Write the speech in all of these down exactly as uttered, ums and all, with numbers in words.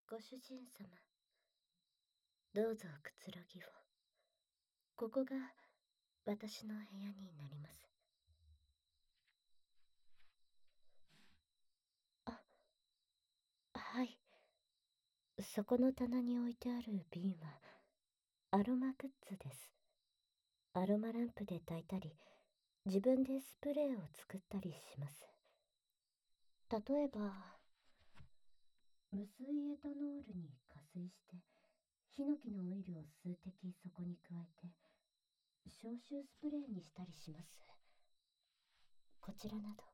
ご主人様、どうぞくつろぎを。ここが私の部屋になります。あ、はい。そこの棚に置いてある瓶はアロマグッズです。アロマランプで焚いたり、自分でスプレーを作ったりします。例えば、無水エタノールに加水して、ヒノキのオイルを数滴そこに加えて、消臭スプレーにしたりします。こちらなど。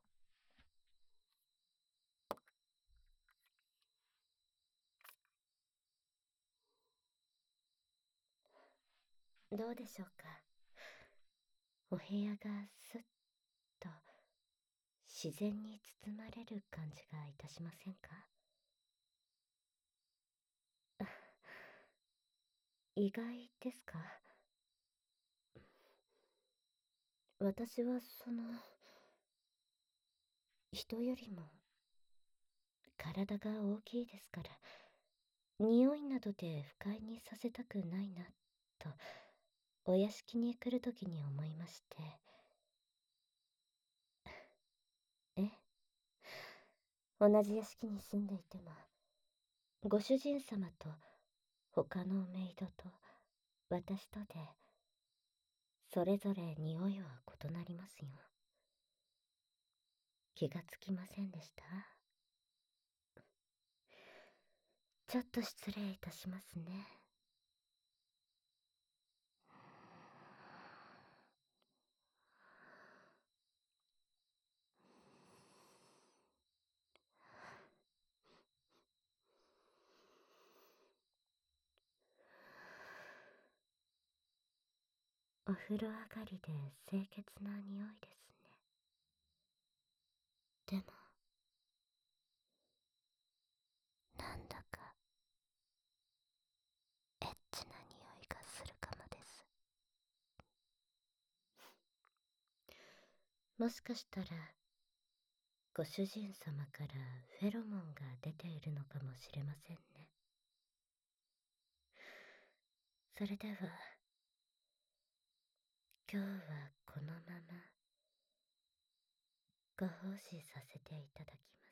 どうでしょうか。お部屋がすっと自然に包まれる感じがいたしませんか？意外ですか？私はその、人よりも体が大きいですから、匂いなどで不快にさせたくないな、と、お屋敷に来るときに思いまして。え、同じ屋敷に住んでいても、ご主人様と他のメイドと私とで、それぞれ匂いは異なりますよ。気がつきませんでした？ちょっと失礼いたしますね。お風呂上がりで清潔な匂いですね。でも、なんだかエッチな匂いがするかもです。もしかしたら、ご主人様からフェロモンが出ているのかもしれませんね。それでは、今日はこのままご奉仕させていただきます。